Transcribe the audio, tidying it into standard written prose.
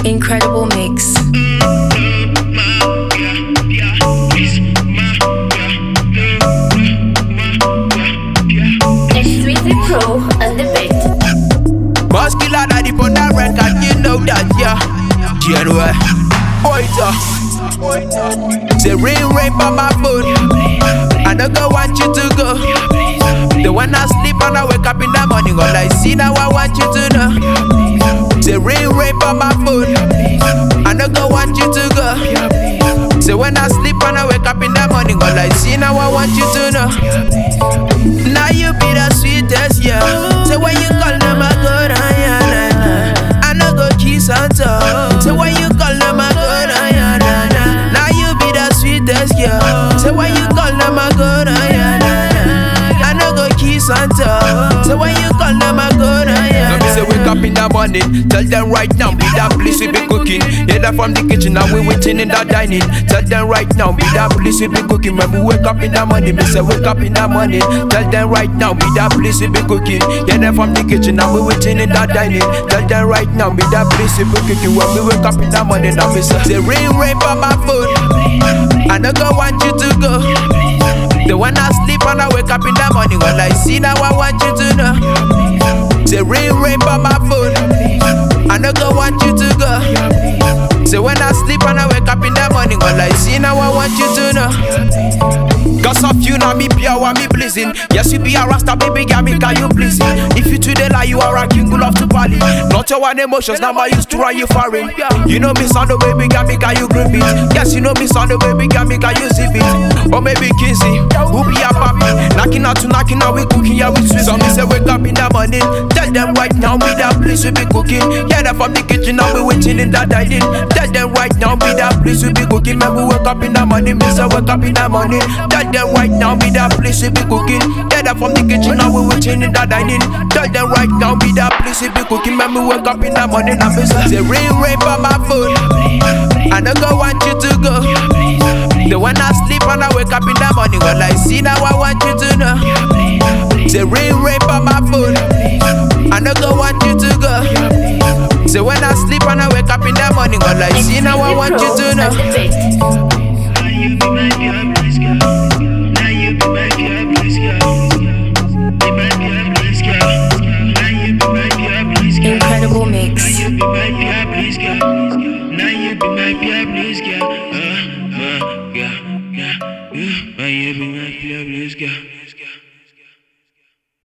Incredible mix. It's Sweezy Pro on the beat. Boss killer daddy on that record, you know that, yeah. January, Oita. Say rain by my foot. I don't go want you to go. The one I sleep and I wake up in the morning, all I see now I want you to know. Say rain by my foot. I don't go want you to go. Say when I sleep and I wake up in the morning, all I see now I want you to know. Now you be the sweetest, yeah. Say when you call them a good, I no go kiss and talk. Say when you call them a good, now you be the sweetest, yeah. Say when you call them a good, I no go kiss and talk. Say when you call them a good, say wake up in the morning, tell them right now, be that place we be cooking. Hear that from the kitchen, now we waiting in the dining. Tell them right now, be that place we be cooking. When we wake up in the morning, me say wake up in the morning. Tell them right now, be that place we be cooking. Hear that from the kitchen, now we waiting in the dining. Tell them right now, be that place we be cooking. When we wake up in the morning, now me say rain by my foot. I don't go want you to go. The one I sleep and I wake up in the morning, all I see now I want you to know. Say rain by my foot. I don't go want you to go. Say when I sleep and I wake up in the morning, all I see now I want you to know. Cause of you now me pure, me blazing. Yes, you be a rasta baby, girl, me can you pleasing. If you today lie, you are a king, who love to party. Not your one emotions, now I used to run you foreign. You know me sound the baby, girl, me can you grip it. Yes, you know me sound the baby, girl, me can you zip it. Or maybe Kinsey, who be a papi. Knocking out, we cooking, yeah, we sweet. So me say wake up in the morning. Tell them right now, be that place we be cooking. Yeah, that from the kitchen, now we waiting in the dining. Tell them right now, be that place we be cooking. Man, we wake up in the morning, me say wake up in the morning. Tell them right now, be that place we be cooking. Yeah, that from the kitchen, now we waiting in the dining. Tell them right now, be that place we be cooking. Man, we wake up in the morning, and me say rain by my foot. I don't go want you to go. The one I sleep and I wake up in the morning, all I see now I want you to know. Say rain by my foot. I don't go want you to go. Say when I sleep and I wake up in the morning, all I see now I want you to know.